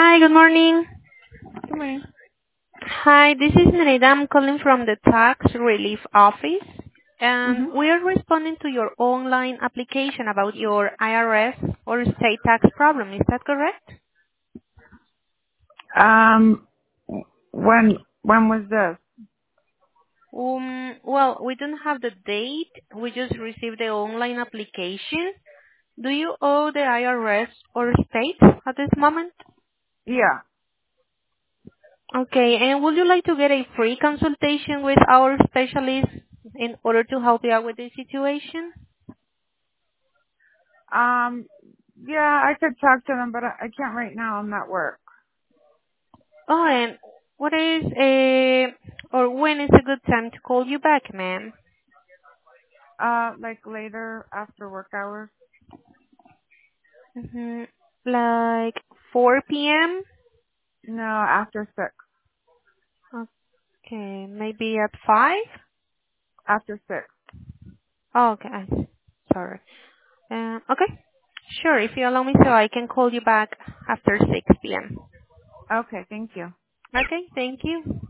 Hi, good morning. Good morning. Hi, this is Nereida. I'm calling from the Tax Relief Office, and Mm-hmm. we are responding to your online application about your IRS or state tax problem. Is that correct? Um, when was this? Well, we don't have the date. We just received the online application. Do you owe the IRS or state at this moment? Yeah. Okay, and would you like to get a free consultation with our specialist in order to help you out with this situation? Um, yeah, I could talk to them, but I can't right now. I'm at work. Oh, and what is or when is a good time to call you back, ma'am? Like later after work hours. hmm Like 4 p.m.? No, after 6. Okay, maybe at 5? After 6. Oh, okay, sorry. Okay, sure, if you allow me so I can call you back after 6 p.m. Okay, thank you. Okay, thank you.